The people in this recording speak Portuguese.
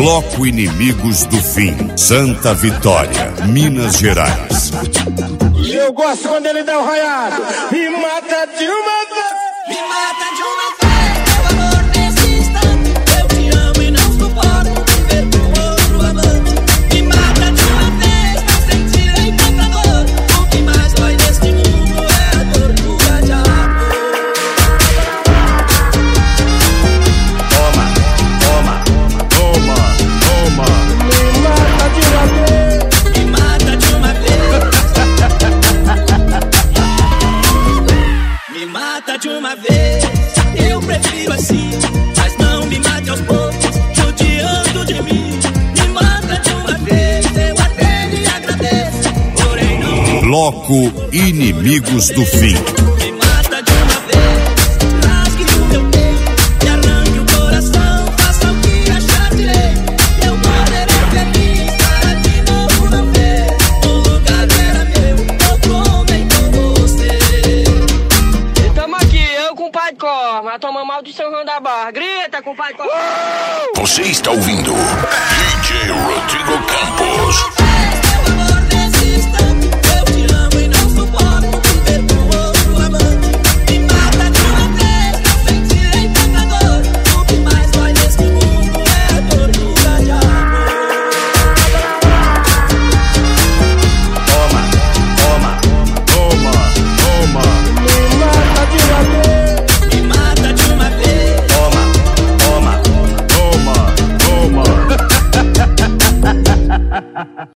Bloco Inimigos do Fim, Santa Vitória, Minas Gerais. Eu gosto quando ele dá o raiado. Me mata de uma vez. Me mata de uma vez, meu amor, nesse instante. Eu te amo e não suporto viver com outro amante. Me mata de uma vez, pra sentir em tanta dor. O que mais dói neste mundo é a tortura de amor. Toma, toma, toma, toma. Me mata de uma vez. Me mata de uma vez. Me mata de uma vez. Eu prefiro assim, mas não me mate aos poucos, judiando de mim. Me mata de uma vez, eu até lhe agradeço, porém não. Bloco Inimigos do Fim. Me mata de uma vez, rasgue o meu peito e arranque o coração, faça o que achar direito. Eu morrerei feliz para de novo não ver o lugar era meu, outro homem com você. Tamo aqui, eu com o pai de cor, mas toma maldição João da Barra. Grita com o pai de cor. Você está ouvindo DJ Rodrigo Campos.